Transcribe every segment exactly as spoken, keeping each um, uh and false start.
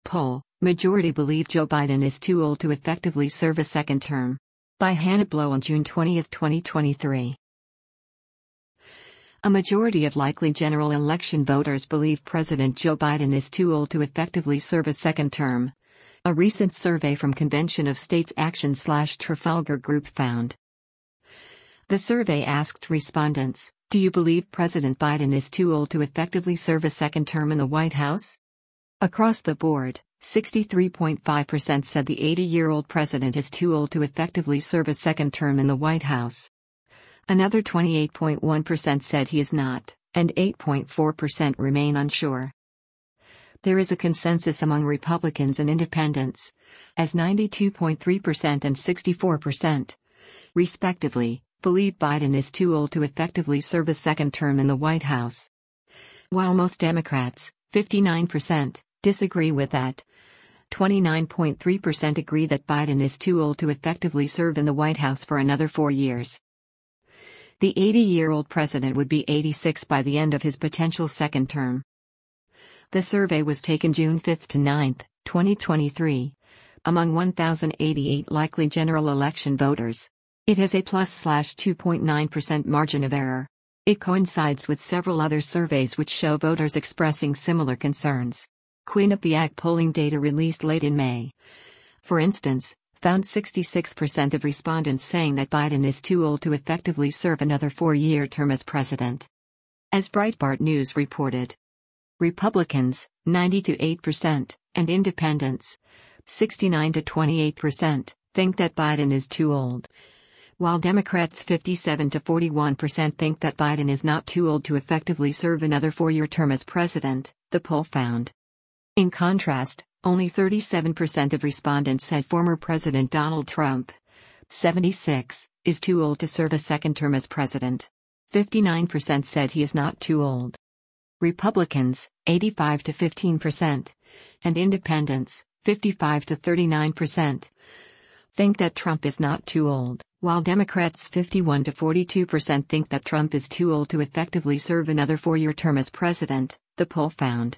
Poll: Majority believe Joe Biden is too old to effectively serve a second term. By Hannah Blow on June twentieth, twenty twenty-three. A majority of likely general election voters believe President Joe Biden is too old to effectively serve a second term. A recent survey from Convention of States Action slash Trafalgar Group found. The survey asked respondents, do you believe President Biden is too old to effectively serve a second term in the White House? Across the board, sixty-three point five percent said the eighty-year-old president is too old to effectively serve a second term in the White House. Another twenty-eight point one percent said he is not, and eight point four percent remain unsure. There is a consensus among Republicans and Independents, as ninety-two point three percent and sixty-four percent, respectively, believe Biden is too old to effectively serve a second term in the White House. While most Democrats, fifty-nine percent, disagree with that, twenty-nine point three percent agree that Biden is too old to effectively serve in the White House for another four years. The eighty-year-old president would be eighty-six by the end of his potential second term. The survey was taken June fifth to ninth, twenty twenty-three, among one thousand eighty-eight likely general election voters. It has a plus two point nine percent margin of error. It coincides with several other surveys which show voters expressing similar concerns. Quinnipiac polling data released late in May, for instance, found sixty-six percent of respondents saying that Biden is too old to effectively serve another four-year term as president. As Breitbart News reported, Republicans, ninety to eight percent, and Independents, sixty-nine to twenty-eight percent, think that Biden is too old, while Democrats fifty-seven to forty-one percent think that Biden is not too old to effectively serve another four-year term as president, the poll found. In contrast, only thirty-seven percent of respondents said former President Donald Trump, seventy-six, is too old to serve a second term as president. fifty-nine percent said he is not too old. Republicans, eighty-five to fifteen percent, and Independents, fifty-five to thirty-nine percent, think that Trump is not too old, while Democrats fifty-one to forty-two percent think that Trump is too old to effectively serve another four-year term as president, the poll found.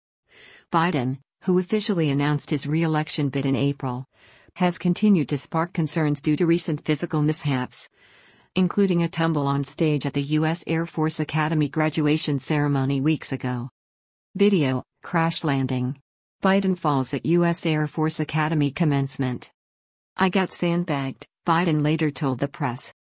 Biden, who officially announced his re-election bid in April, has continued to spark concerns due to recent physical mishaps, including a tumble on stage at the U S Air Force Academy graduation ceremony weeks ago. Video: crash landing. Biden falls at U S Air Force Academy commencement. I got sandbagged, Biden later told the press.